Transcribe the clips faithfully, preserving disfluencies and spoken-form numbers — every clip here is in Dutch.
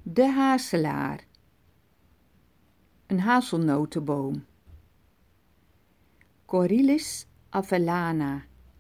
De hazelaar. Een hazelnotenboom. Coryllis avellana.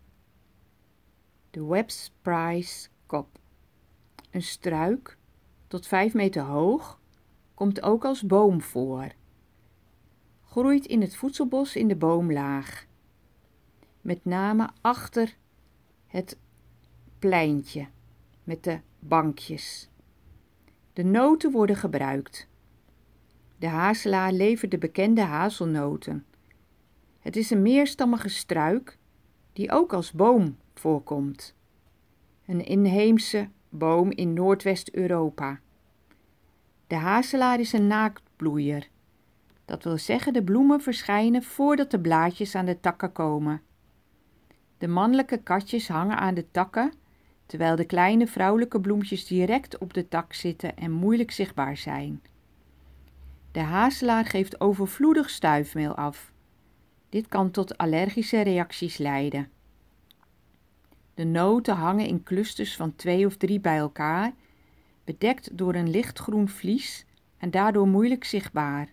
De Webb's Prize kop. Een struik, tot vijf meter hoog, komt ook als boom voor. Groeit in het voedselbos in de boomlaag. Met name achter het pleintje met de bankjes. De noten worden gebruikt. De hazelaar levert de bekende hazelnoten. Het is een meerstammige struik die ook als boom voorkomt. Een inheemse boom in Noordwest-Europa. De hazelaar is een naaktbloeier. Dat wil zeggen, de bloemen verschijnen voordat de blaadjes aan de takken komen. De mannelijke katjes hangen aan de takken, terwijl de kleine vrouwelijke bloempjes direct op de tak zitten en moeilijk zichtbaar zijn. De hazelaar geeft overvloedig stuifmeel af. Dit kan tot allergische reacties leiden. De noten hangen in clusters van twee of drie bij elkaar, bedekt door een lichtgroen vlies en daardoor moeilijk zichtbaar.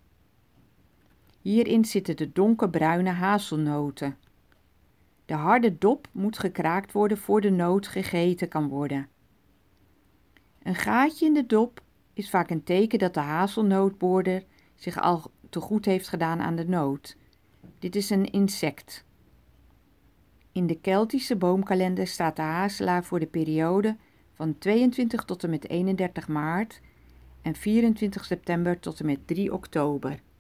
Hierin zitten de donkerbruine hazelnoten. De harde dop moet gekraakt worden voor de noot gegeten kan worden. Een gaatje in de dop is vaak een teken dat de hazelnootboorder zich al te goed heeft gedaan aan de noot. Dit is een insect. In de Keltische boomkalender staat de hazelaar voor de periode van tweeëntwintig tot en met eenendertig maart en vierentwintig september tot en met drie oktober.